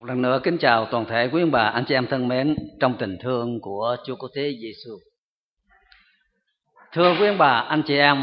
Lần nữa kính chào toàn thể quý ông bà, anh chị em thân mến trong tình thương của Chúa Cứu Thế Giêsu. Thưa quý ông bà, anh chị em,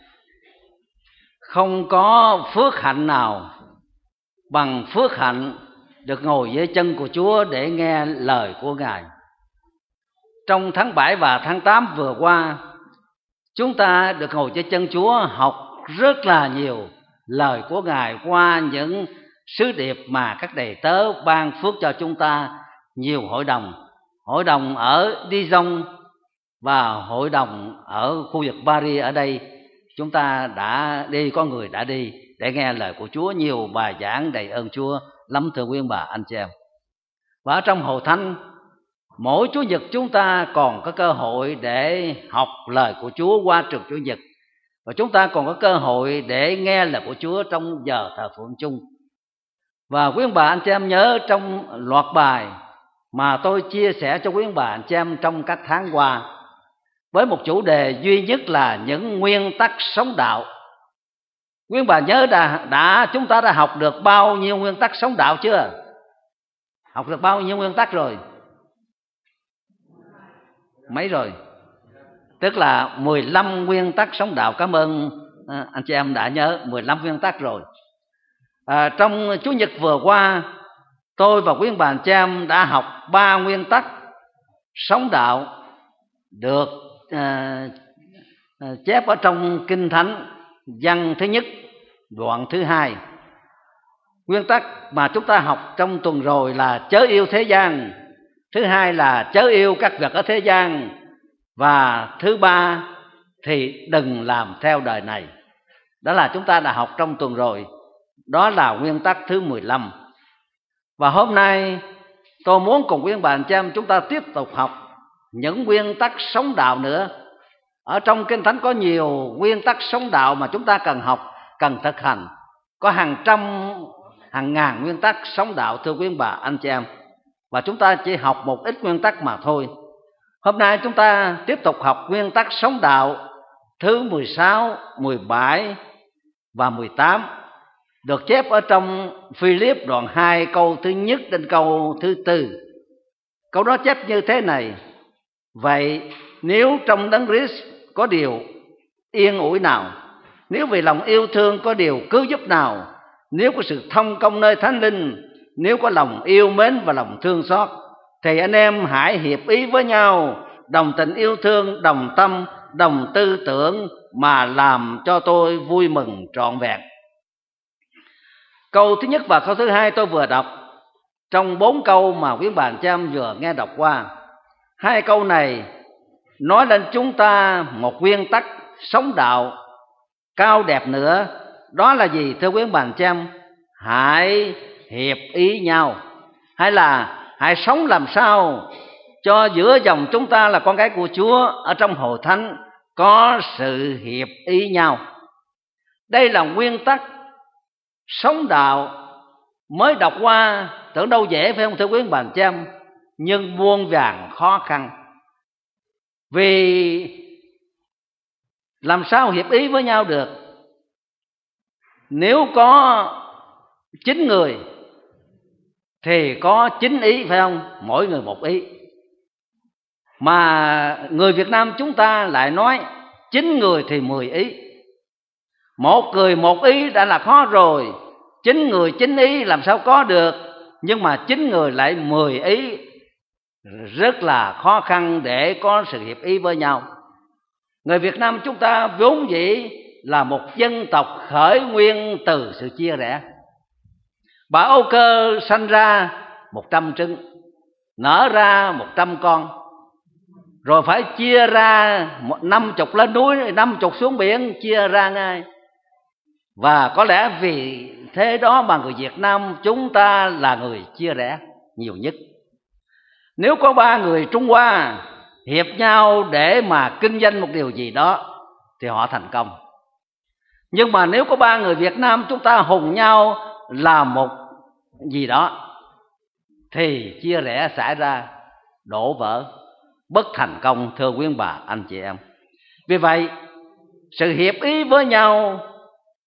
không có phước hạnh nào bằng phước hạnh được ngồi dưới chân của Chúa để nghe lời của Ngài. Trong tháng 7 và tháng 8 vừa qua, chúng ta được ngồi dưới chân Chúa học rất là nhiều lời của Ngài qua những sứ điệp mà các đầy tớ ban phước cho chúng ta. Nhiều hội đồng ở Dijon và hội đồng ở khu vực Paris ở đây, chúng ta đã đi, có người đã đi để nghe lời của Chúa, nhiều bài giảng đầy ơn Chúa lắm thưa quý ông bà anh chị em. Và ở trong hội thánh, mỗi Chủ nhật chúng ta còn có cơ hội để học lời của Chúa qua trường Chủ nhật, và chúng ta còn có cơ hội để nghe lời của Chúa trong giờ thờ phượng chung. Và quý ông bà anh chị em nhớ trong loạt bài mà tôi chia sẻ cho quý ông bà anh chị em trong các tháng qua, với một chủ đề duy nhất là những nguyên tắc sống đạo. Quý ông bà nhớ chúng ta đã học được bao nhiêu nguyên tắc sống đạo chưa? Học được bao nhiêu nguyên tắc rồi? Mấy rồi? Tức là 15 nguyên tắc sống đạo. Cảm ơn anh chị em đã nhớ 15 nguyên tắc rồi. Trong Chủ nhật vừa qua, tôi và quý ông bà anh chị em đã học 3 nguyên tắc sống đạo được chép ở trong Kinh Thánh văn thứ nhất đoạn thứ 2. Nguyên tắc mà chúng ta học trong tuần rồi là chớ yêu thế gian, thứ hai là chớ yêu các vật ở thế gian, và thứ ba thì đừng làm theo đời này. Đó là chúng ta đã học trong tuần rồi. Đó là nguyên tắc thứ 15. Và hôm nay tôi muốn cùng quý ông bà anh chị em chúng ta tiếp tục học những nguyên tắc sống đạo nữa. Ở trong Kinh Thánh có nhiều nguyên tắc sống đạo mà chúng ta cần học, cần thực hành. Có hàng trăm, hàng ngàn nguyên tắc sống đạo thưa quý ông bà anh chị em, và chúng ta chỉ học một ít nguyên tắc mà thôi. Hôm nay chúng ta tiếp tục học nguyên tắc sống đạo thứ 16, 17 và 18, được chép ở trong Philip đoạn 2 câu thứ nhất đến câu thứ 4. Câu đó chép như thế này: vậy nếu trong Đấng Christ có điều yên ủi nào, nếu vì lòng yêu thương có điều cứu giúp nào, nếu có sự thông công nơi Thánh Linh, nếu có lòng yêu mến và lòng thương xót, thì anh em hãy hiệp ý với nhau, đồng tình yêu thương, đồng tâm, đồng tư tưởng, mà làm cho tôi vui mừng trọn vẹn. Câu thứ nhất và câu thứ hai tôi vừa đọc trong 4 câu mà quý bà anh chị em vừa nghe đọc qua. 2 câu này nói lên chúng ta một nguyên tắc sống đạo cao đẹp nữa. Đó là gì thưa quý bà anh chị em? Hãy hiệp ý nhau, hay là hãy sống làm sao cho giữa dòng chúng ta là con cái của Chúa ở trong hội thánh có sự hiệp ý nhau. Đây là nguyên tắc sống đạo mới đọc qua tưởng đâu dễ, phải không thưa quý bà anh chị em? Nhưng muôn vàn khó khăn. Vì làm sao hiệp ý với nhau được? Nếu có 9 người thì có 9 ý, phải không? Mỗi người một ý. Mà người Việt Nam chúng ta lại nói 9 người thì 10 ý. Một người một ý đã là khó rồi, 9 người 9 ý làm sao có được? Nhưng mà 9 người lại 10 ý, rất là khó khăn để có sự hiệp ý với nhau. Người Việt Nam chúng ta vốn dĩ là một dân tộc khởi nguyên từ sự chia rẽ. Bà Âu Cơ sanh ra 100 trứng, nở ra 100 con, rồi phải chia ra 50 lên núi, 50 xuống biển, chia ra ngay. Và có lẽ vì thế đó mà người Việt Nam chúng ta là người chia rẽ nhiều nhất. Nếu có 3 người Trung Hoa hiệp nhau để mà kinh doanh một điều gì đó thì họ thành công. Nhưng mà nếu có 3 người Việt Nam chúng ta hùng nhau làm một gì đó thì chia rẽ xảy ra, đổ vỡ, bất thành công thưa quý bà anh chị em. Vì vậy sự hiệp ý với nhau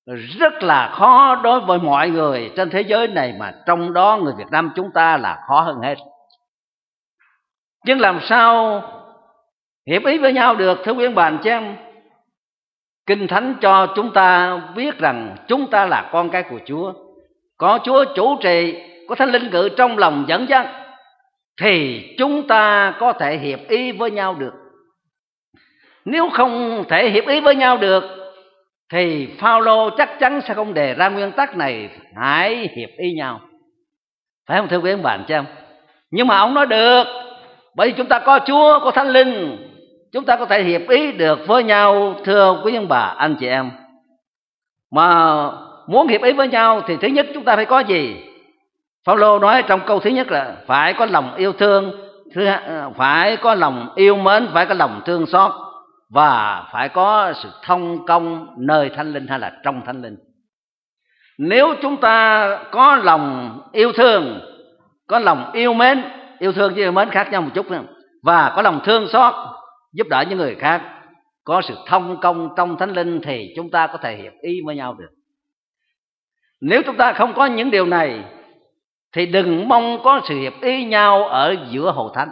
rất là khó đối với mọi người trên thế giới này, mà trong đó người Việt Nam chúng ta là khó hơn hết. Nhưng làm sao hiệp ý với nhau được, thưa quý ông bà anh chị em? Kinh Thánh cho chúng ta biết rằng chúng ta là con cái của Chúa, có Chúa chủ trì, có Thánh Linh ngự trong lòng dẫn dắt, thì chúng ta có thể hiệp ý với nhau được. Nếu không thể hiệp ý với nhau được thì Phao-lô chắc chắn sẽ không đề ra nguyên tắc này hãy hiệp ý nhau, phải không thưa quý ông bà anh chị em? Nhưng mà ông nói được, bởi vì chúng ta có Chúa, có Thánh Linh, chúng ta có thể hiệp ý được với nhau, thưa quý ông bà anh chị em. Mà muốn hiệp ý với nhau thì thứ nhất chúng ta phải có gì? Phao-lô nói trong câu thứ nhất là phải có lòng yêu thương, phải có lòng yêu mến, phải có lòng thương xót, và phải có sự thông công nơi Thánh Linh hay là trong Thánh Linh. Nếu chúng ta có lòng yêu thương, có lòng yêu mến, yêu thương với yêu mến khác nhau một chút nữa, và có lòng thương xót giúp đỡ những người khác, có sự thông công trong Thánh Linh, thì chúng ta có thể hiệp ý với nhau được. Nếu chúng ta không có những điều này thì đừng mong có sự hiệp ý nhau ở giữa hội thánh.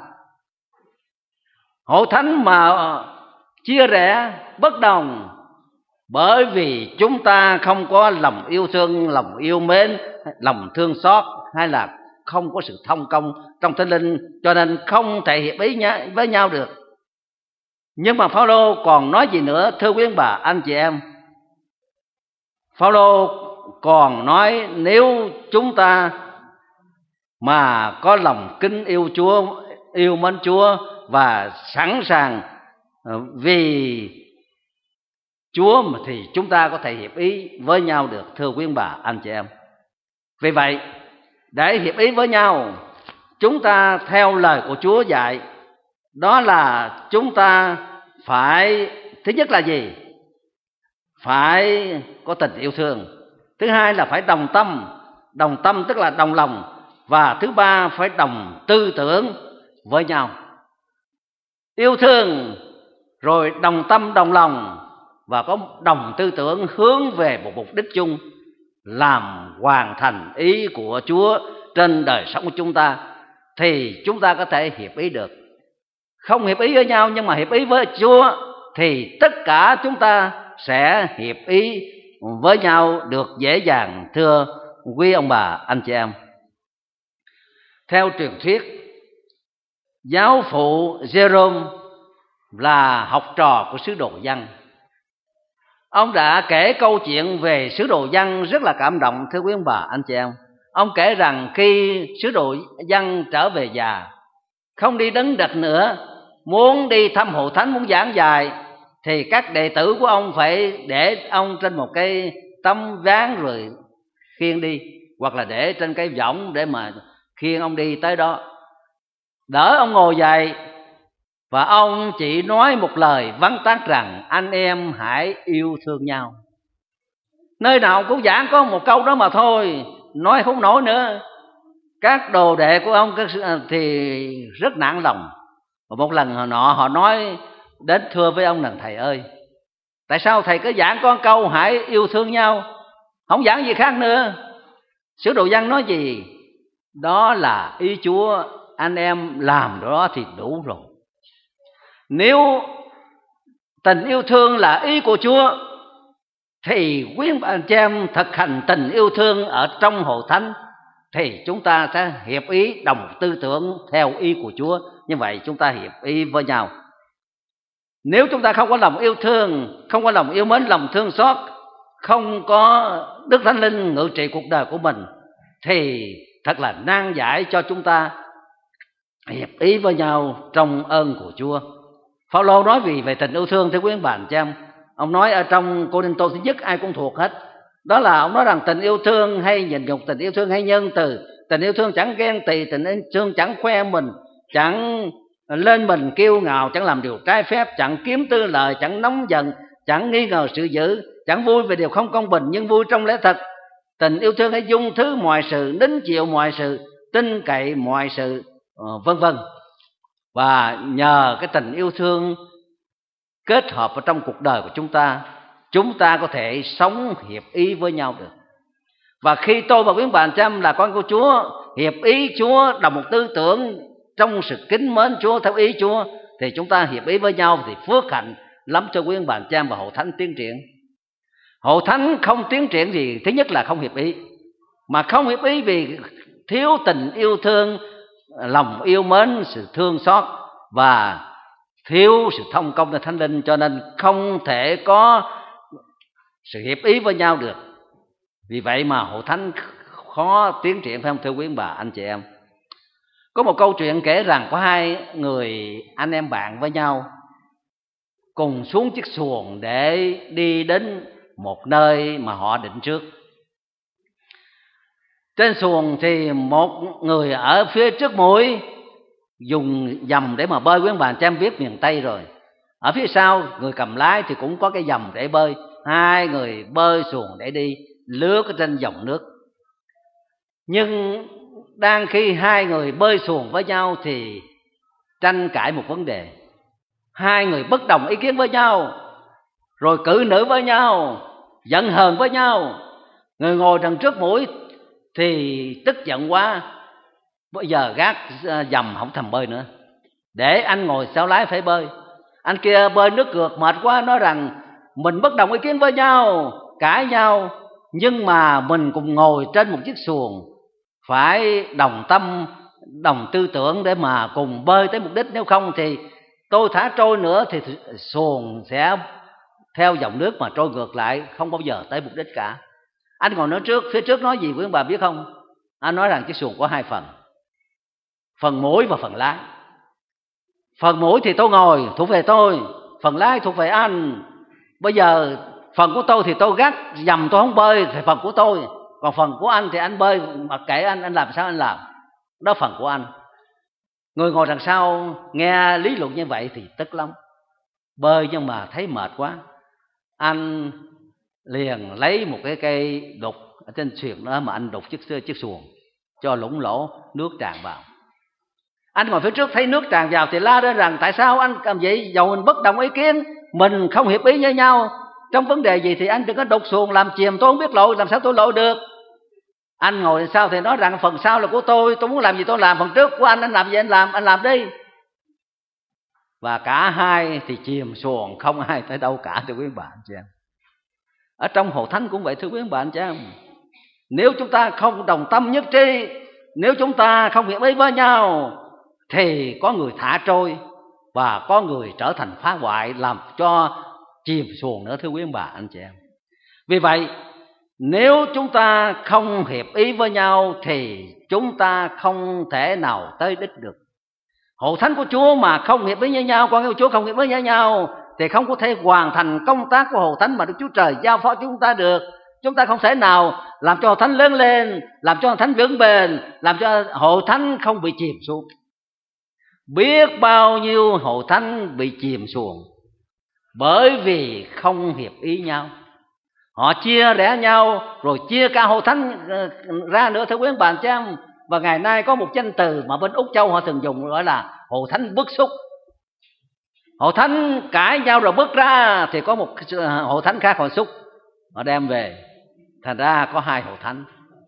Hội thánh mà chia rẽ, bất đồng bởi vì chúng ta không có lòng yêu thương, lòng yêu mến, lòng thương xót, hay là không có sự thông công trong Thánh Linh, cho nên không thể hiệp ý với nhau được. Nhưng mà Phao-lô còn nói gì nữa, thưa quý bà anh chị em? Phao-lô còn nói nếu chúng ta mà có lòng kính yêu Chúa, yêu mến Chúa và sẵn sàng vì Chúa, thì chúng ta có thể hiệp ý với nhau được, thưa quý bà anh chị em. Vì vậy, để hiệp ý với nhau, chúng ta theo lời của Chúa dạy, đó là chúng ta phải, thứ nhất là gì? Phải có tình yêu thương. Thứ hai là phải đồng tâm tức là đồng lòng. Và thứ ba phải đồng tư tưởng với nhau. Yêu thương rồi đồng tâm đồng lòng và có đồng tư tưởng hướng về một mục đích chung, làm hoàn thành ý của Chúa trên đời sống của chúng ta, thì chúng ta có thể hiệp ý được. Không hiệp ý với nhau nhưng mà hiệp ý với Chúa thì tất cả chúng ta sẽ hiệp ý với nhau được dễ dàng, thưa quý ông bà anh chị em. Theo truyền thuyết, giáo phụ Jerome là học trò của sứ đồ Giăng. Ông đã kể câu chuyện về sứ đồ Giăng rất là cảm động, thưa quý ông bà anh chị em. Ông kể rằng khi sứ đồ Giăng trở về già, không đi đứng được nữa, muốn đi thăm hội thánh, muốn giảng dạy, thì các đệ tử của ông phải để ông trên một cái tấm ván rồi khiêng đi, hoặc là để trên cái võng để mà khiêng ông đi tới đó. Đỡ ông ngồi dậy và ông chỉ nói một lời vắn tắt rằng anh em hãy yêu thương nhau. Nơi nào cũng giảng có một câu đó mà thôi, nói không nổi nữa. Các đồ đệ của ông thì rất nặng lòng. Và một lần họ nói đến thưa với ông rằng: thầy ơi, tại sao thầy cứ giảng có câu hãy yêu thương nhau, không giảng gì khác nữa? Sứ đồ Giăng nói gì? Đó là ý Chúa, anh em làm đó thì đủ rồi. Nếu tình yêu thương là ý của Chúa thì quý anh chị em thực hành tình yêu thương ở trong hội thánh, thì chúng ta sẽ hiệp ý đồng tư tưởng theo ý của Chúa. Như vậy chúng ta hiệp ý với nhau. Nếu chúng ta không có lòng yêu thương, không có lòng yêu mến, lòng thương xót, không có Đức Thánh Linh ngự trị cuộc đời của mình, thì thật là nan giải cho chúng ta hiệp ý với nhau trong ơn của Chúa. Phao-lô nói về tình yêu thương, thưa quý bà anh chị em. Ông nói ở trong Cô-rinh-tô thứ nhất, ai cũng thuộc hết. Đó là ông nói rằng tình yêu thương hay nhịn nhục, tình yêu thương hay nhân từ, tình yêu thương chẳng ghen tị, tình yêu thương chẳng khoe mình, chẳng lên mình kiêu ngạo, chẳng làm điều trái phép, chẳng kiếm tư lợi, chẳng nóng giận, chẳng nghi ngờ sự dữ, chẳng vui về điều không công bình nhưng vui trong lẽ thật. Tình yêu thương hay dung thứ mọi sự, nín chịu mọi sự, tin cậy mọi sự, vân vân. Và nhờ cái tình yêu thương kết hợp vào trong cuộc đời của chúng ta, chúng ta có thể sống hiệp ý với nhau được. Và khi tôi và quý bà anh chị em là con của Chúa, hiệp ý Chúa, đồng một tư tưởng, trong sự kính mến Chúa, theo ý Chúa, thì chúng ta hiệp ý với nhau thì phước hạnh lắm cho quý bà anh chị em và hội thánh tiến triển. Hội thánh không tiến triển gì, thứ nhất là không hiệp ý. Mà không hiệp ý vì thiếu tình yêu thương, lòng yêu mến, sự thương xót và thiếu sự thông công của Thánh Linh, cho nên không thể có sự hiệp ý với nhau được. Vì vậy mà hội thánh khó tiến triển, phải không thưa quý bà anh chị em? Có một câu chuyện kể rằng có hai người anh em bạn với nhau cùng xuống chiếc xuồng để đi đến một nơi mà họ định trước. Trên xuồng thì một người ở phía trước mũi dùng dầm để mà bơi, quý bà anh chị em biết miền Tây rồi. Ở phía sau người cầm lái thì cũng có cái dầm để bơi. Hai người bơi xuồng để đi lướt ở trên dòng nước. Nhưng đang khi hai người bơi xuồng với nhau thì tranh cãi một vấn đề. Hai người bất đồng ý kiến với nhau, rồi cự nữ với nhau, giận hờn với nhau. Người ngồi đằng trước mũi thì tức giận quá, bây giờ gác dầm không thèm bơi nữa, để anh ngồi sau lái phải bơi. Anh kia bơi nước ngược mệt quá, nói rằng mình bất đồng ý kiến với nhau, cãi nhau, nhưng mà mình cùng ngồi trên một chiếc xuồng, phải đồng tâm, đồng tư tưởng để mà cùng bơi tới mục đích. Nếu không thì tôi thả trôi nữa thì xuồng sẽ theo dòng nước mà trôi ngược lại, không bao giờ tới mục đích cả. Anh ngồi nói trước, phía trước nói gì quý bà biết không? Anh nói rằng chiếc xuồng có hai phần, phần mũi và phần lái. Phần mũi thì tôi ngồi thuộc về tôi, phần lái thuộc về anh. Bây giờ phần của tôi thì tôi gác dầm, tôi không bơi thì phần của tôi. Còn phần của anh thì anh bơi, mặc kệ anh làm sao anh làm, đó phần của anh. Người ngồi đằng sau nghe lý luận như vậy thì tức lắm. Bơi nhưng mà thấy mệt quá, anh liền lấy một cái cây đục ở trên thuyền đó mà anh đục chiếc xuồng cho lủng lỗ, nước tràn vào. Anh ngồi phía trước thấy nước tràn vào thì la đến rằng tại sao anh làm vậy? Dầu mình bất đồng ý kiến, mình không hiệp ý với nhau trong vấn đề gì thì anh đừng có đục xuồng làm chìm tôi không biết lội, làm sao tôi lội được. Anh ngồi sau thì nói rằng phần sau là của tôi muốn làm gì tôi làm, phần trước của anh làm gì anh làm đi. Và cả hai thì chìm xuồng, không ai tới đâu cả, thưa quý bạn chị em. Ở trong hội thánh cũng vậy, thưa quý bạn chị em. Nếu chúng ta không đồng tâm nhất trí, nếu chúng ta không hiệp ý với nhau thì có người thả trôi và có người trở thành phá hoại, làm cho chìm xuồng nữa, thưa quý bà anh chị em. Vì vậy nếu chúng ta không hiệp ý với nhau thì chúng ta không thể nào tới đích được. Hội thánh của Chúa mà không hiệp ý với nhau, con yêu Chúa không hiệp ý với nhau thì không có thể hoàn thành công tác của hội thánh mà Đức Chúa Trời giao phó chúng ta được. Chúng ta không thể nào làm cho hội thánh lớn lên, làm cho hội thánh vững bền, làm cho hội thánh không bị chìm xuống. Biết bao nhiêu hội thánh bị chìm xuồng bởi vì không hiệp ý nhau. Họ chia rẽ nhau rồi chia cả hội thánh ra nữa, thưa quý bạn chị em. Và ngày nay có một danh từ mà bên Úc Châu họ thường dùng, gọi là hội thánh bức xúc. Hội thánh cãi nhau rồi bước ra thì có một hội thánh khác họ xúc, họ đem về, thành ra có hai hội thánh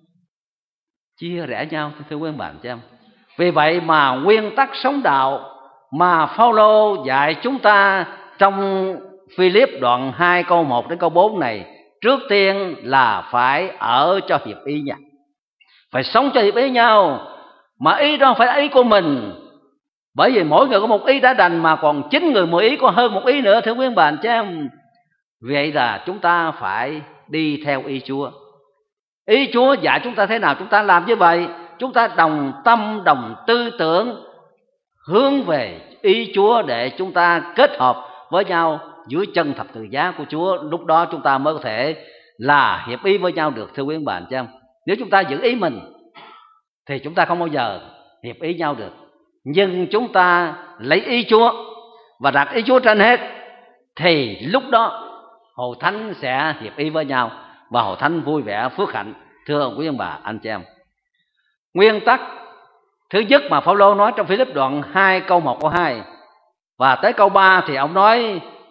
chia rẽ nhau, thưa quý bạn chị em. Vì vậy mà nguyên tắc sống đạo mà Phaolô dạy chúng ta trong Philip đoạn 2 câu 1 đến câu 4 này, trước tiên là phải ở cho hiệp ý nhau, phải sống cho hiệp ý nhau. Mà ý đó không phải là ý của mình, bởi vì mỗi người có một ý đã đành, mà còn 9 người mỗi ý có hơn một ý nữa, thưa quý bạn chị em. Vậy là chúng ta phải đi theo ý Chúa. Ý Chúa dạy chúng ta thế nào chúng ta làm như vậy. Chúng ta đồng tâm đồng tư tưởng hướng về ý Chúa để chúng ta kết hợp với nhau dưới chân thập tự giá của Chúa. Lúc đó chúng ta mới có thể là hiệp ý với nhau được, thưa quý bạn chị em. Nếu chúng ta giữ ý mình thì chúng ta không bao giờ hiệp ý nhau được. Nhưng chúng ta lấy ý Chúa và đặt ý Chúa trên hết thì lúc đó hội thánh sẽ hiệp ý với nhau và hội thánh vui vẻ phước hạnh, thưa quý ông bà anh chị em. Nguyên tắc thứ nhất mà Phaolô nói trong Philip đoạn 2 câu 1 câu 2 và tới câu 3 thì ông nói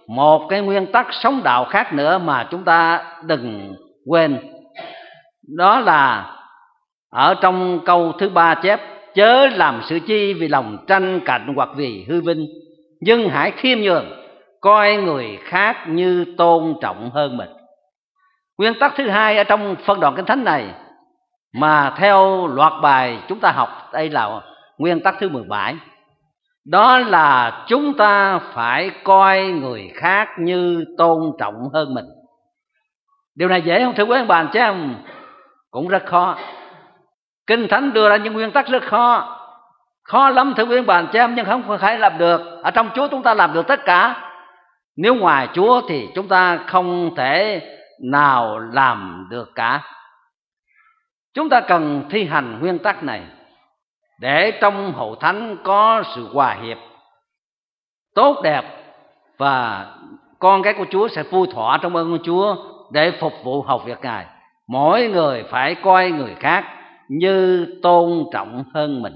một cái nguyên tắc sống đạo khác nữa mà chúng ta đừng quên. Đó là ở trong câu thứ 3 chép: chớ làm sự chi vì lòng tranh cạnh hoặc vì hư vinh, nhưng hãy khiêm nhường, coi người khác như tôn trọng hơn mình. Nguyên tắc thứ hai ở trong phân đoạn Kinh Thánh này mà theo loạt bài chúng ta học, đây là nguyên tắc thứ 17. Đó là chúng ta phải coi người khác như tôn trọng hơn mình. Điều này dễ không thưa quý bạn chứ không? Cũng rất khó. Kinh Thánh đưa ra những nguyên tắc rất khó, khó lắm thưa quý bạn chứ em, nhưng không phải làm được. Ở trong Chúa chúng ta làm được tất cả. Nếu ngoài Chúa thì chúng ta không thể nào làm được cả. Chúng ta cần thi hành nguyên tắc này để trong hội thánh có sự hòa hiệp tốt đẹp, và con cái của Chúa sẽ vui thỏa trong ơn của Chúa để phục vụ học việc Ngài. Mỗi người phải coi người khác như tôn trọng hơn mình.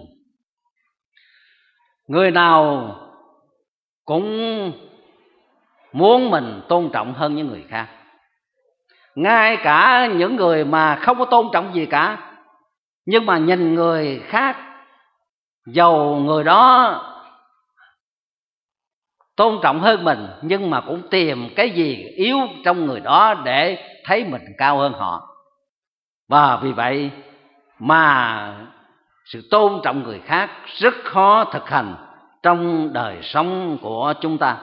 Người nào cũng muốn mình tôn trọng hơn những người khác, ngay cả những người mà không có tôn trọng gì cả, nhưng mà nhìn người khác, dầu người đó tôn trọng hơn mình, nhưng mà cũng tìm cái gì yếu trong người đó để thấy mình cao hơn họ. Và vì vậy mà sự tôn trọng người khác rất khó thực hành trong đời sống của chúng ta.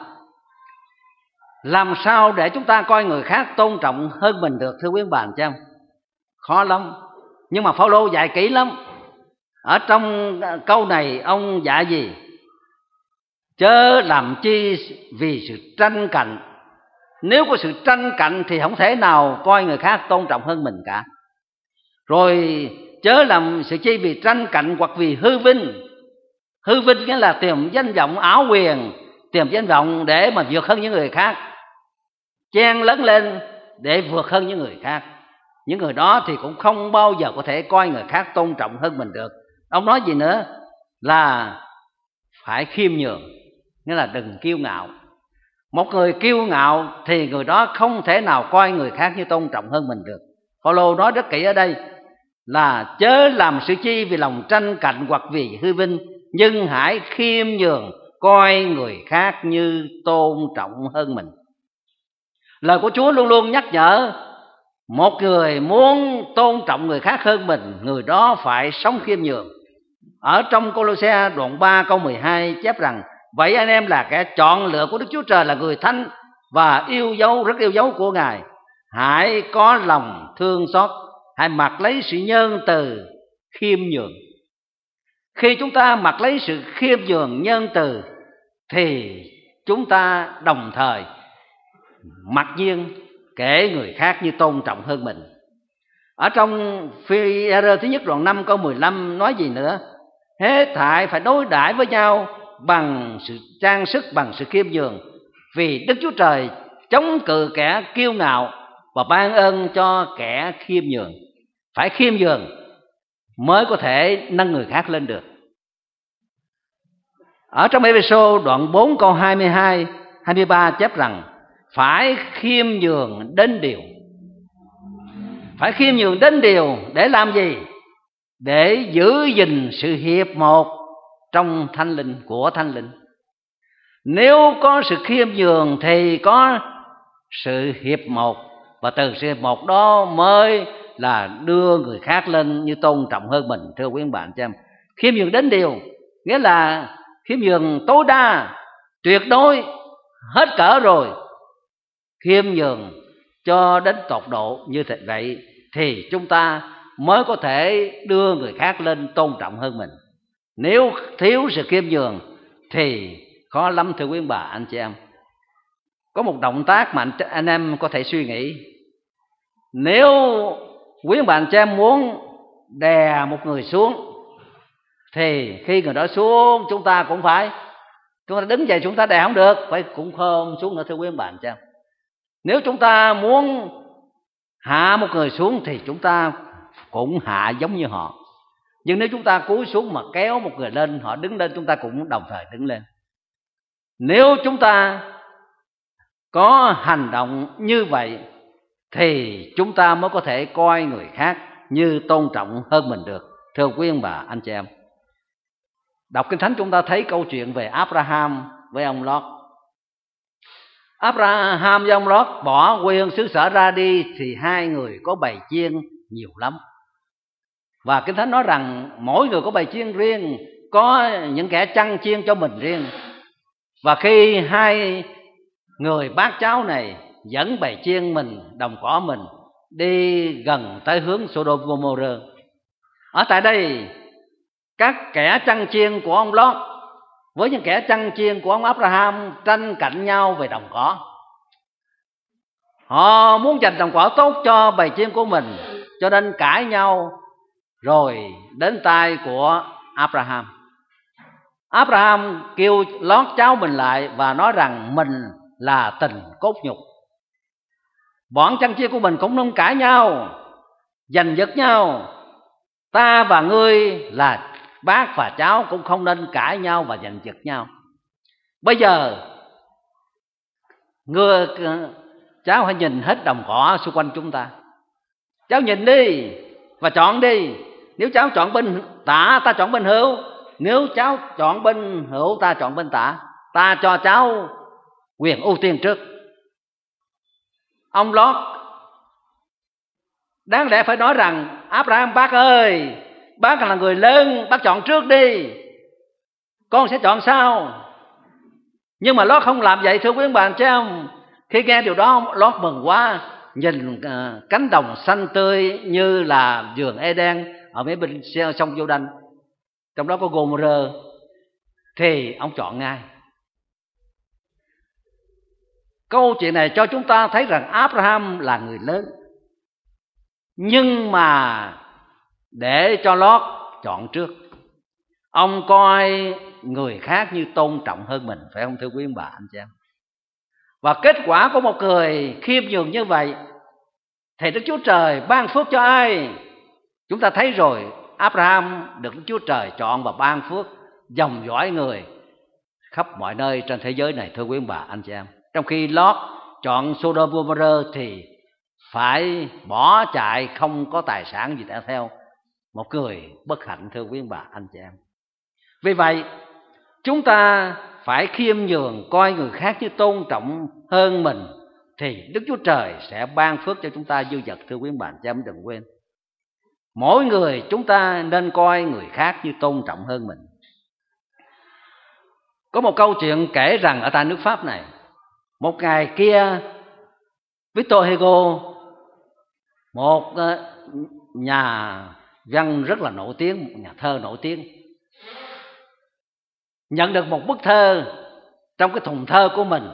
Làm sao để chúng ta coi người khác tôn trọng hơn mình được thưa quý bạn chứ? Khó lắm. Nhưng mà Phaolô dạy kỹ lắm. Ở trong câu này ông dạy gì? Chớ làm chi vì sự tranh cạnh. Nếu có sự tranh cạnh thì không thể nào coi người khác tôn trọng hơn mình cả. Rồi chớ làm sự chi vì tranh cạnh hoặc vì hư vinh. Hư vinh nghĩa là tìm danh vọng ảo quyền, tìm danh vọng để mà vượt hơn những người khác, chen lấn lên để vượt hơn những người khác. Những người đó thì cũng không bao giờ có thể coi người khác tôn trọng hơn mình được. Ông nói gì nữa? Là phải khiêm nhường, nghĩa là đừng kiêu ngạo. Một người kiêu ngạo thì người đó không thể nào coi người khác như tôn trọng hơn mình được. Phaolô nói rất kỹ ở đây là chớ làm sự chi vì lòng tranh cạnh hoặc vì hư vinh, nhưng hãy khiêm nhường, coi người khác như tôn trọng hơn mình. Lời của Chúa luôn luôn nhắc nhở một người muốn tôn trọng người khác hơn mình, người đó phải sống khiêm nhường. Ở trong Cô-lô-se đoạn 3 câu 12 chép rằng: vậy anh em là kẻ chọn lựa của Đức Chúa Trời, là người thánh và yêu dấu, rất yêu dấu của Ngài. Hãy có lòng thương xót, hãy mặc lấy sự nhân từ, khiêm nhường. Khi chúng ta mặc lấy sự khiêm nhường, nhân từ thì chúng ta đồng thời mặc nhiên kể người khác như tôn trọng hơn mình. Ở trong Phi-e-rơ thứ nhất đoạn 5 câu 15 nói gì nữa? Hết thảy phải đối đãi với nhau bằng sự trang sức, bằng sự khiêm nhường, vì Đức Chúa Trời chống cự kẻ kiêu ngạo và ban ơn cho kẻ khiêm nhường. Phải khiêm nhường mới có thể nâng người khác lên được. Ở trong Ê-phê-sô đoạn 4 câu 22, 23 chép rằng: phải khiêm nhường đến điều. Phải khiêm nhường đến điều để làm gì? Để giữ gìn sự hiệp một trong thánh linh, của thánh linh. Nếu có sự khiêm nhường thì có sự hiệp một, và từ sự hiệp một đó mới là đưa người khác lên như tôn trọng hơn mình. Thưa quý bạn cho em, khiêm nhường đến điều nghĩa là khiêm nhường tối đa, tuyệt đối, hết cỡ rồi. Khiêm nhường cho đến tột độ như vậy thì chúng ta mới có thể đưa người khác lên tôn trọng hơn mình. Nếu thiếu sự khiêm nhường thì khó lắm thưa quý bà anh chị em. Có một động tác mà anh em có thể suy nghĩ. Nếu quý bà anh chị em muốn đè một người xuống thì khi người đó xuống chúng ta cũng phải, chúng ta đứng dậy chúng ta đè không được, phải cũng khom xuống nữa thưa quý bà anh chị em. Nếu chúng ta muốn hạ một người xuống thì chúng ta cũng hạ giống như họ. Nhưng nếu chúng ta cúi xuống mà kéo một người lên, họ đứng lên, chúng ta cũng đồng thời đứng lên. Nếu chúng ta có hành động như vậy thì chúng ta mới có thể coi người khác như tôn trọng hơn mình được. Thưa quý ông bà, anh chị em, đọc Kinh Thánh chúng ta thấy câu chuyện về Abraham với ông Lót. Abraham với ông Lót bỏ quê hương xứ sở ra đi thì hai người có bầy chiên nhiều lắm. Và Kinh Thánh nói rằng mỗi người có bầy chiên riêng, có những kẻ chăn chiên cho mình riêng. Và khi hai người bác cháu này dẫn bầy chiên mình, đồng cỏ mình đi gần tới hướng Sodom Gomorrah, ở tại đây các kẻ chăn chiên của ông Lót với những kẻ chăn chiên của ông Abraham tranh cạnh nhau về đồng cỏ. Họ muốn dành đồng cỏ tốt cho bầy chiên của mình, cho nên cãi nhau rồi đến tai của Abraham. Abraham kêu Lót cháu mình lại và nói rằng mình là tình cốt nhục. Bọn chăn chiên của mình cũng không cãi nhau, giành giật nhau. Ta và ngươi là bác và cháu cũng không nên cãi nhau và giành giật nhau. Bây giờ cháu hãy nhìn hết đồng cỏ xung quanh chúng ta. Cháu nhìn đi và chọn đi. Nếu cháu chọn bên tả, ta chọn bên hữu. Nếu cháu chọn bên hữu, ta chọn bên tả. Ta cho cháu quyền ưu tiên trước. Ông Lót đáng lẽ phải nói rằng Abraham bác ơi, bác là người lớn, bác chọn trước đi, con sẽ chọn sau. Nhưng mà Lót không làm vậy, thưa quý ông bà anh chị em. Khi nghe điều đó, Lót mừng quá, nhìn cánh đồng xanh tươi như là vườn Eden ở mấy bên sông Giô-đanh, trong đó có Gomorrah, thì ông chọn ngay. Câu chuyện này cho chúng ta thấy rằng Abraham là người lớn, nhưng mà để cho Lót chọn trước. Ông coi người khác như tôn trọng hơn mình, phải không thưa quý ông bà anh chị em? Và kết quả của một người khiêm nhường như vậy thì Đức Chúa Trời ban phước cho ai? Chúng ta thấy rồi, Abraham được Đức Chúa Trời chọn và ban phước dòng dõi người khắp mọi nơi trên thế giới này, thưa quý ông bà anh chị em. Trong khi Lót chọn Sodom Gomorrah thì phải bỏ chạy, không có tài sản gì theo. Một người bất hạnh, thưa quý ông bà anh chị em. Vì vậy chúng ta phải khiêm nhường, coi người khác như tôn trọng hơn mình, thì Đức Chúa Trời sẽ ban phước cho chúng ta dư dật, thưa quý ông bà anh chị em. Đừng quên, mỗi người chúng ta nên coi người khác như tôn trọng hơn mình. Có một câu chuyện kể rằng ở tại nước Pháp này, một ngày kia Victor Hugo, một nhà văn rất là nổi tiếng, một nhà thơ nổi tiếng, nhận được một bức thơ trong cái thùng thơ của mình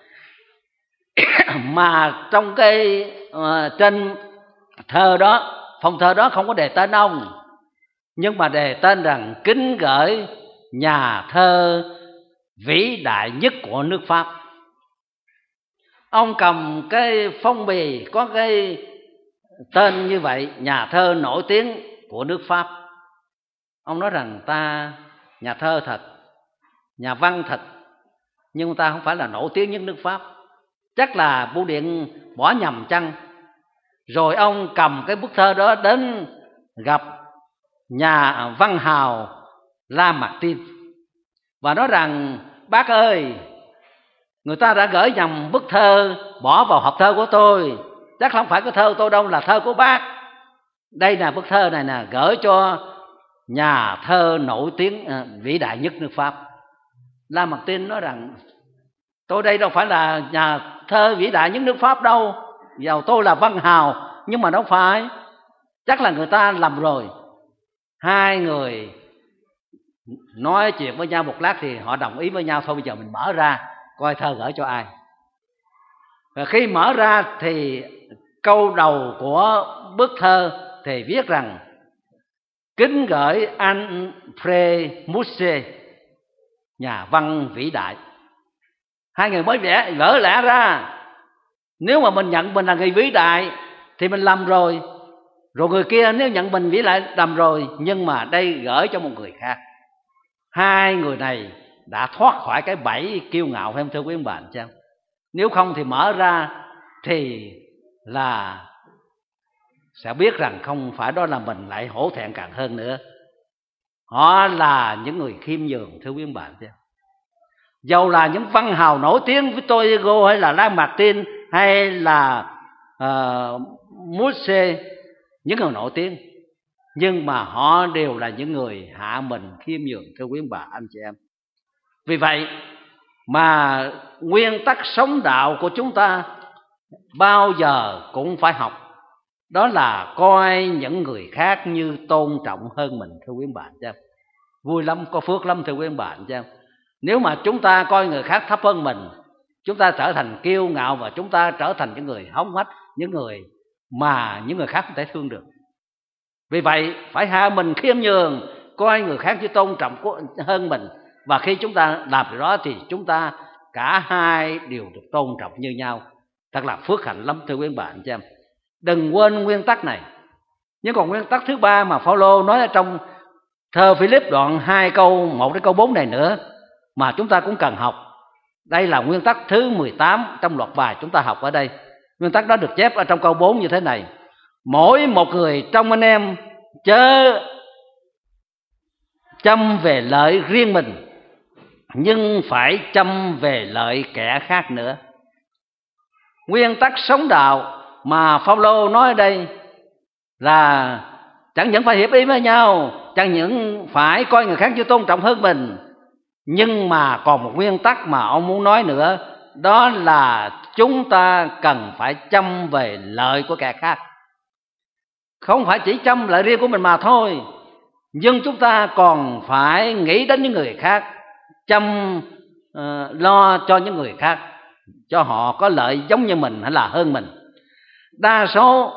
mà trong cái trên thơ đó, phong thơ đó không có đề tên ông, nhưng mà đề tên rằng kính gửi nhà thơ vĩ đại nhất của nước Pháp. Ông cầm cái phong bì có cái tên như vậy, nhà thơ nổi tiếng của nước Pháp. Ông nói rằng ta nhà thơ thật, nhà văn thật, nhưng ta không phải là nổi tiếng nhất nước Pháp. Chắc là bưu điện bỏ nhầm chăng? Rồi ông cầm cái bức thơ đó đến gặp nhà văn hào Lamartine và nói rằng bác ơi, người ta đã gửi nhầm bức thơ bỏ vào hộp thơ của tôi, chắc không phải cái thơ của tôi đâu, là thơ của bác. Đây là bức thơ này nè, gửi cho nhà thơ nổi tiếng vĩ đại nhất nước Pháp. Lamartine nói rằng tôi đây đâu phải là nhà thơ vĩ đại nhất nước Pháp đâu, dầu tôi là văn hào, nhưng mà đâu phải, chắc là người ta lầm rồi. Hai người nói chuyện với nhau một lát thì họ đồng ý với nhau, thôi bây giờ mình mở ra coi thơ gửi cho ai. Và khi mở ra thì câu đầu của bức thơ thì viết rằng kính gửi Alfred Musset, nhà văn vĩ đại. Hai người mới gỡ lẽ ra, nếu mà mình nhận mình là người vĩ đại thì mình lầm rồi, rồi người kia nếu nhận mình vĩ đại lầm rồi, nhưng mà đây gửi cho một người khác. Hai người này đã thoát khỏi cái bẫy kiêu ngạo, phải không thưa quý ông bà anh chị em? Nếu không thì mở ra thì là sẽ biết rằng không phải đó là mình, lại hổ thẹn càng hơn nữa. Họ là những người khiêm nhường, thưa quý ông bạn. Dầu là những văn hào nổi tiếng Victor Hugo hay là Lamartine hay là Muse, những người nổi tiếng, nhưng mà họ đều là những người hạ mình khiêm nhường, thưa quý ông bà, anh chị em. Vì vậy mà nguyên tắc sống đạo của chúng ta bao giờ cũng phải học, đó là coi những người khác như tôn trọng hơn mình, thưa quý ông bà. Vui lắm, có phước lắm, thưa quý ông bà. Nếu mà chúng ta coi người khác thấp hơn mình, chúng ta trở thành kiêu ngạo và chúng ta trở thành những người hống hách, những người mà những người khác không thể thương được. Vì vậy phải hạ mình khiêm nhường, coi người khác như tôn trọng hơn mình. Và khi chúng ta làm điều đó thì chúng ta cả hai đều được tôn trọng như nhau. Thật là phước hạnh lắm, thưa quý bạn chị em. Đừng quên nguyên tắc này. Nhưng còn nguyên tắc thứ ba mà Phaolô nói ở trong thơ Philip đoạn 2 câu 1 đến câu 4 này nữa mà chúng ta cũng cần học. Đây là nguyên tắc thứ 18 trong loạt bài chúng ta học ở đây. Nguyên tắc đó được chép ở trong câu 4 như thế này: mỗi một người trong anh em chớ chăm về lợi riêng mình, nhưng phải chăm về lợi kẻ khác nữa. Nguyên tắc sống đạo mà Phaolô nói ở đây là chẳng những phải hiệp ý với nhau, chẳng những phải coi người khác như tôn trọng hơn mình, nhưng mà còn một nguyên tắc mà ông muốn nói nữa, đó là chúng ta cần phải chăm về lợi của kẻ khác. Không phải chỉ chăm lợi riêng của mình mà thôi, nhưng chúng ta còn phải nghĩ đến những người khác, chăm lo cho những người khác, cho họ có lợi giống như mình hay là hơn mình. Đa số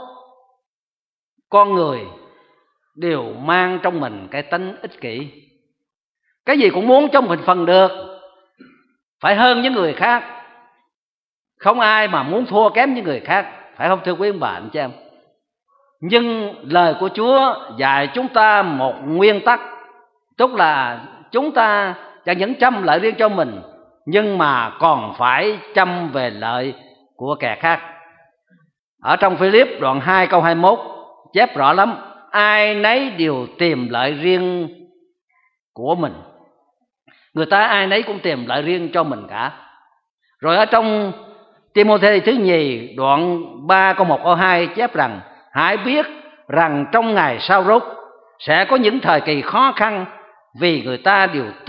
con người đều mang trong mình cái tính ích kỷ, cái gì cũng muốn cho mình phần được, phải hơn những người khác. Không ai mà muốn thua kém những người khác, phải không thưa quý ông bà anh chị em? Nhưng lời của Chúa dạy chúng ta một nguyên tắc, tức là chúng ta chẳng những chăm lợi riêng cho mình, nhưng mà còn phải chăm về lợi của kẻ khác. Ở trong Philip đoạn 2 câu 21 chép rõ lắm: ai nấy đều tìm lợi riêng của mình. Người ta ai nấy cũng tìm lợi riêng cho mình cả. Rồi ở trong Timôthê thứ nhì đoạn 3 câu 1 câu 2 chép rằng: hãy biết rằng trong ngày sau rốt sẽ có những thời kỳ khó khăn, vì người ta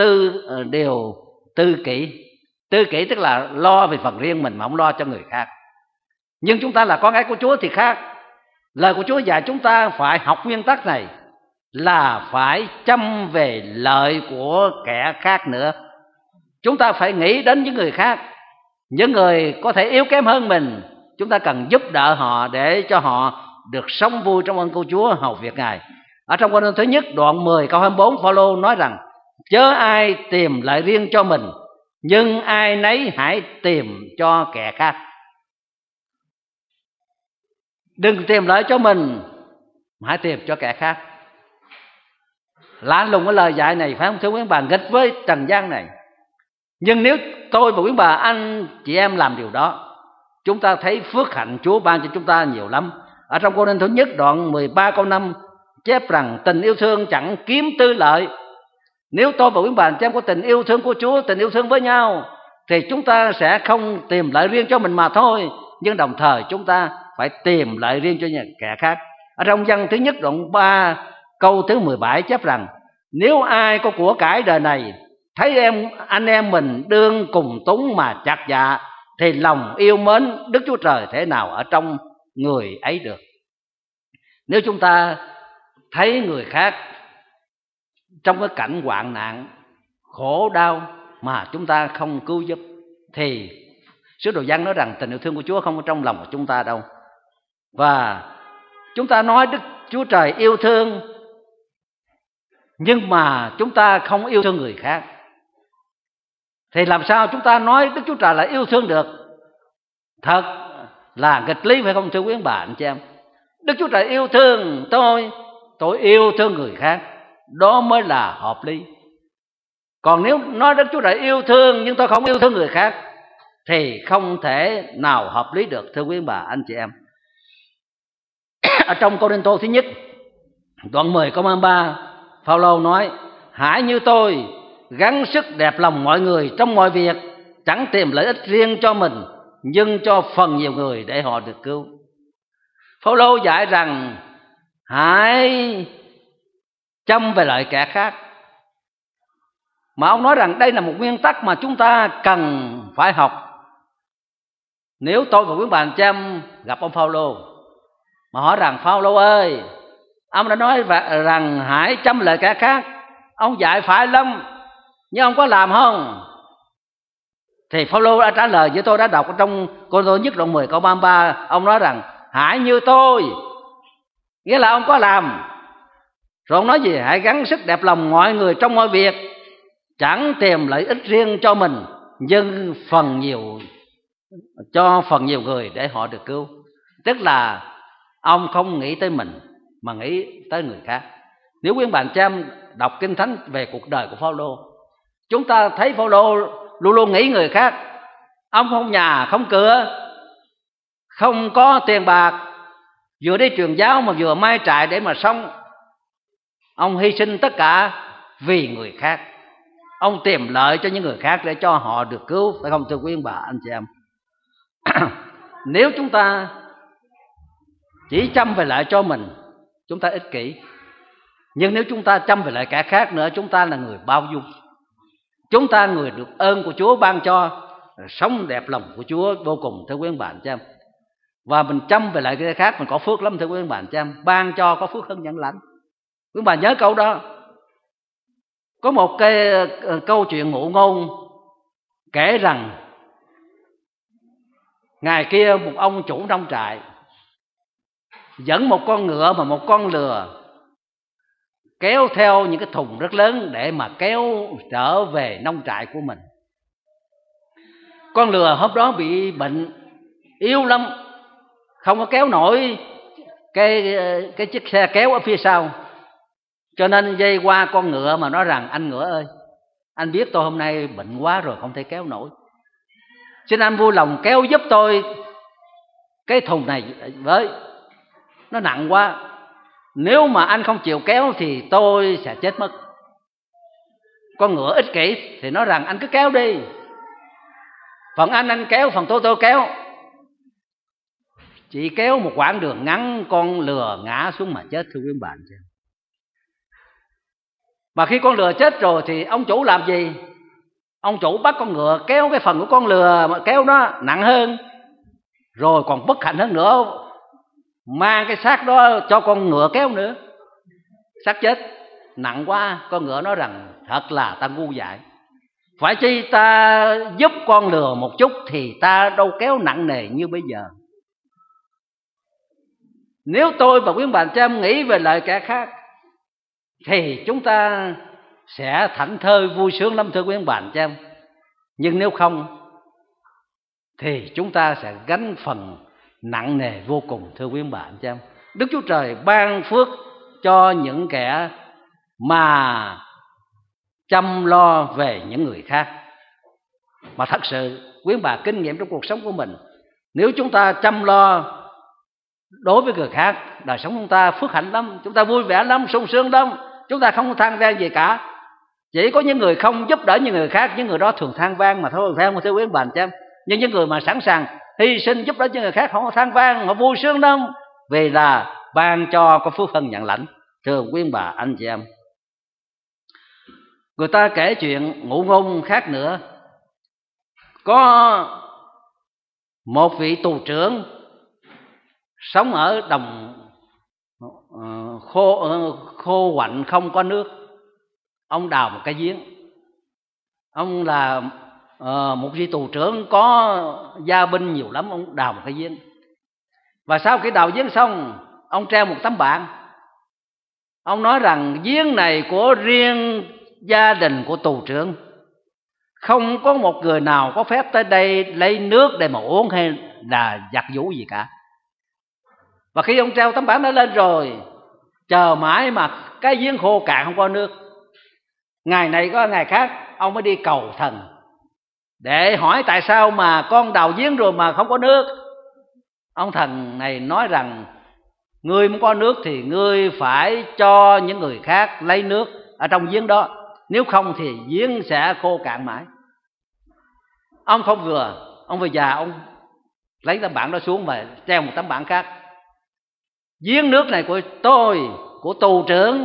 đều tư kỷ. Tư kỷ tức là lo về phần riêng mình mà không lo cho người khác. Nhưng chúng ta là con cái của Chúa thì khác. Lời của Chúa dạy chúng ta phải học nguyên tắc này, là phải chăm về lợi của kẻ khác nữa. Chúng ta phải nghĩ đến những người khác, những người có thể yếu kém hơn mình. Chúng ta cần giúp đỡ họ để cho họ được sống vui trong ơn của Chúa, hầu việc Ngài. Ở trong Cô-rinh-tô thứ nhất đoạn 10 câu 24, Phaolô nói rằng: chớ ai tìm lợi riêng cho mình, nhưng ai nấy hãy tìm cho kẻ khác. Đừng tìm lợi cho mình, hãy tìm cho kẻ khác. Lạ lùng cái lời dạy này, phải không thưa quý bà, nghịch với trần gian này. Nhưng nếu tôi và quý bà, anh chị em làm điều đó, chúng ta thấy phước hạnh Chúa ban cho chúng ta nhiều lắm. Ở trong Cô-rinh-tô thứ nhất đoạn 13 câu 5 chép rằng: tình yêu thương chẳng kiếm tư lợi. Nếu tôi và quý bà chị em có tình yêu thương của Chúa, tình yêu thương với nhau, thì chúng ta sẽ không tìm lợi riêng cho mình mà thôi, nhưng đồng thời chúng ta phải tìm lợi riêng cho kẻ khác. Ở trong Giăng thứ nhất đoạn 3 câu thứ 17 chép rằng: nếu ai có của cải đời này thấy anh em mình đương cùng túng mà chạc dạ, thì lòng yêu mến Đức Chúa Trời thế nào ở trong người ấy được. Nếu chúng ta thấy người khác trong cái cảnh hoạn nạn, khổ đau mà chúng ta không cứu giúp, thì sứ đồ Giăng nói rằng tình yêu thương của Chúa không ở trong lòng của chúng ta đâu. Và chúng ta nói Đức Chúa Trời yêu thương, nhưng mà chúng ta không yêu thương người khác, thì làm sao chúng ta nói Đức Chúa Trời là yêu thương được? Thật là nghịch lý, phải không thưa quý bà anh chị em? Đức Chúa Trời yêu thương tôi yêu thương người khác, đó mới là hợp lý. Còn nếu nói Đức Chúa Trời yêu thương nhưng tôi không yêu thương người khác, thì không thể nào hợp lý được, thưa quý bà anh chị em. Ở trong Cô-rinh-tô thứ nhất đoạn 10 câu 33, Phao-lô nói: hãy như tôi gắng sức đẹp lòng mọi người trong mọi việc, chẳng tìm lợi ích riêng cho mình, nhưng cho phần nhiều người để họ được cứu. Phao-lô dạy rằng hãy chăm về lợi kẻ khác, mà ông nói rằng đây là một nguyên tắc mà chúng ta cần phải học. Nếu tôi và quý bà anh chị em gặp ông Phao-lô mà hỏi rằng: Phao-lô ơi, ông đã nói rằng hãy chăm lợi kẻ khác, ông dạy phải lắm, nhưng ông có làm không? Thì Phao-lô đã trả lời với tôi đã đọc trong Cô-rinh-tô nhất đoạn 10 câu 33. Ông nói rằng hãy như tôi, nghĩa là ông có làm. Rồi ông nói gì? Hãy gắng sức đẹp lòng mọi người trong mọi việc, chẳng tìm lợi ích riêng cho mình, nhưng cho phần nhiều người để họ được cứu. Tức là ông không nghĩ tới mình mà nghĩ tới người khác. Nếu quý bạn chị em đọc Kinh Thánh về cuộc đời của Phao-lô, chúng ta thấy Phao-lô luôn luôn nghĩ người khác. Ông không nhà không cửa, không có tiền bạc, vừa đi truyền giáo mà vừa mai trại để mà sống. Ông hy sinh tất cả vì người khác. Ông tìm lợi cho những người khác để cho họ được cứu, phải không thưa quý bà anh chị em? Nếu chúng ta chỉ chăm về lợi cho mình, chúng ta ích kỷ. Nhưng nếu chúng ta chăm về lợi kẻ khác nữa, chúng ta là người bao dung. Chúng ta người được ơn của Chúa ban cho, sống đẹp lòng của Chúa vô cùng, thưa quý bạn chị em. Và mình chăm về lợi kẻ khác, mình có phước lắm, thưa quý bạn chị em. Ban cho có phước hơn nhận lãnh. Quý bạn nhớ câu đó. Có một cái câu chuyện ngụ ngôn kể rằng ngày kia một ông chủ nông trại dẫn một con ngựa và một con lừa kéo theo những cái thùng rất lớn để mà kéo trở về nông trại của mình. Con lừa hôm đó bị bệnh, yếu lắm, không có kéo nổi cái chiếc xe kéo ở phía sau, cho nên dây qua con ngựa mà nói rằng: anh ngựa ơi, anh biết tôi hôm nay bệnh quá rồi, không thể kéo nổi, xin anh vui lòng kéo giúp tôi cái thùng này với, nó nặng quá, nếu mà anh không chịu kéo thì tôi sẽ chết mất. Con ngựa ích kỷ thì nói rằng: anh cứ kéo đi, phần anh kéo, phần tôi kéo. Chỉ kéo một quãng đường ngắn, con lừa ngã xuống mà chết, thưa quý bạn. Mà khi con lừa chết rồi thì ông chủ làm gì? Ông chủ bắt con ngựa kéo cái phần của con lừa mà kéo nó nặng hơn, rồi còn bất hạnh hơn nữa, mang cái xác đó cho con ngựa kéo nữa. Xác chết nặng quá, con ngựa nói rằng: thật là ta ngu dại, phải chi ta giúp con lừa một chút thì ta đâu kéo nặng nề như bây giờ. Nếu tôi và quý bạn chị em nghĩ về lời kẻ khác thì chúng ta sẽ thảnh thơi vui sướng lắm, thưa quý bạn chị em. Nhưng nếu không thì chúng ta sẽ gánh phần nặng nề vô cùng, thưa quý bạn chị em. Đức Chúa Trời ban phước cho những kẻ mà chăm lo về những người khác. Mà thật sự quý bà kinh nghiệm trong cuộc sống của mình, nếu chúng ta chăm lo đối với người khác, đời sống chúng ta phước hạnh lắm, chúng ta vui vẻ lắm, sung sướng lắm, chúng ta không than vang gì cả. Chỉ có những người không giúp đỡ những người khác, những người đó thường than vang mà thôi, phải không thưa quý bà chị em? Nhưng những người mà sẵn sàng hy sinh giúp đỡ những người khác, họ than vang, họ vui sướng lắm, vì là ban cho có phước hơn nhận lãnh, thưa quý bà anh chị em. Người ta kể chuyện ngụ ngôn khác nữa. Có một vị tù trưởng sống ở đồng khô quạnh không có nước. Ông đào một cái giếng. Ông là một vị tù trưởng có gia binh nhiều lắm, ông đào một cái giếng. Và sau khi đào giếng xong, ông treo một tấm bảng. Ông nói rằng giếng này của riêng gia đình của tù trưởng, không có một người nào có phép tới đây lấy nước để mà uống hay là giặt giũ gì cả. Và khi ông treo tấm bảng đó lên rồi, chờ mãi mà cái giếng khô cạn không có nước. Ngày này có ngày khác ông mới đi cầu thần. để hỏi tại sao mà con đào giếng rồi mà không có nước. Ông thần này nói rằng ngươi muốn có nước thì ngươi phải cho những người khác lấy nước ở trong giếng đó, nếu không thì giếng sẽ khô cạn mãi. Ông không vừa, ông về già ông lấy tấm bảng đó xuống và treo một tấm bảng khác: giếng nước này của tôi, của tù trưởng,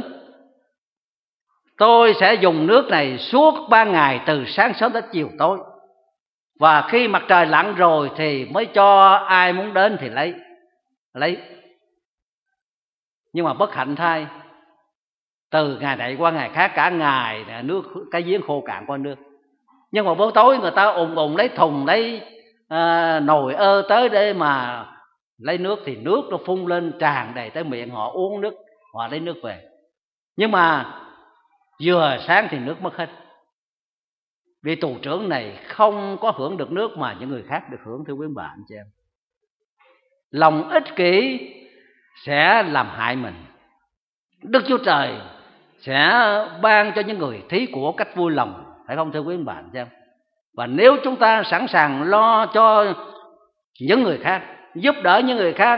tôi sẽ dùng nước này suốt 3 ngày từ sáng sớm đến chiều tối, và khi mặt trời lặn rồi thì mới cho ai muốn đến thì lấy. Nhưng mà bất hạnh thay, từ ngày này qua ngày khác cả ngày nước cái giếng khô cạn qua nước. Nhưng mà buổi tối người ta ùn lấy thùng, lấy nồi tới để mà lấy nước, thì nước nó phun lên tràn đầy tới miệng họ, uống nước, họ lấy nước về. Nhưng mà vừa sáng thì nước mất hết. Vì tù trưởng này không có hưởng được nước mà những người khác được hưởng, thưa quý bà anh chị em. Lòng ích kỷ sẽ làm hại mình. Đức Chúa Trời sẽ ban cho những người thí của cách vui lòng, phải không thưa quý bà anh chị em? Và nếu chúng ta sẵn sàng lo cho những người khác, giúp đỡ những người khác,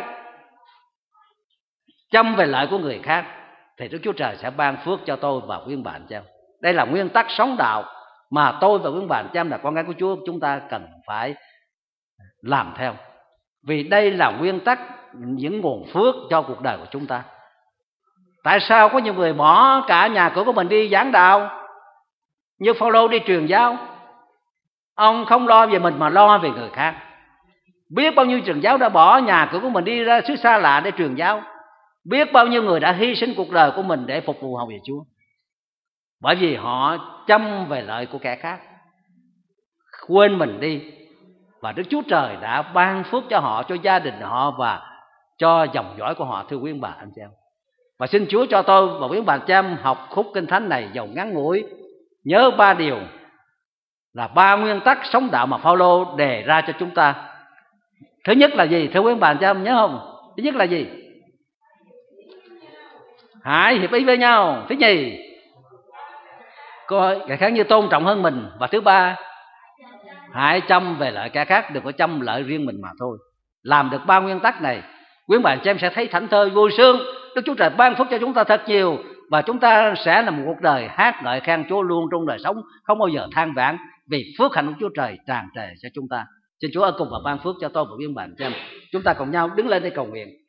chăm về lợi của người khác, thì Đức Chúa Trời sẽ ban phước cho tôi và quý bà anh chị em. Đây là nguyên tắc sống đạo mà tôi và quý bà anh chị em là con gái của Chúa chúng ta cần phải làm theo. Vì đây là nguyên tắc, những nguồn phước cho cuộc đời của chúng ta. Tại sao có nhiều người bỏ cả nhà cửa của mình đi giảng đạo, như Phao-lô đi truyền giáo? Ông không lo về mình mà lo về người khác. Biết bao nhiêu truyền giáo đã bỏ nhà cửa của mình đi ra xứ xa lạ để truyền giáo. Biết bao nhiêu người đã hy sinh cuộc đời của mình để phục vụ hầu về Chúa, bởi vì họ chăm về lợi của kẻ khác, quên mình đi. Và Đức Chúa Trời đã ban phước cho họ, cho gia đình họ và cho dòng dõi của họ, thưa quý bà anh chị em. Và xin Chúa cho tôi và quý bà anh chị em học khúc Kinh Thánh này dầu ngắn ngủi, nhớ 3 điều, là 3 nguyên tắc sống đạo mà Phao-lô đề ra cho chúng ta. Thứ nhất là gì thưa quý bà anh chị em, nhớ không? Thứ nhất là gì? Hãy hiệp ý với nhau. Thứ nhì, coi kẻ khác như tôn trọng hơn mình. Và thứ ba, hãy chăm về lợi kẻ khác, đừng có chăm lợi riêng mình mà thôi. Làm được 3 nguyên tắc này, quý bà anh chị em sẽ thấy thảnh thơi vui sướng. Đức Chúa Trời ban phước cho chúng ta thật nhiều, và chúng ta sẽ là một cuộc đời hát ngợi khen Chúa luôn trong đời sống, không bao giờ than vãn, vì phước hạnh của Chúa Trời tràn trề cho chúng ta. Xin Chúa ơn cùng và ban phước cho tôi và quý bà anh chị em. Chúng ta cùng nhau đứng lên để cầu nguyện.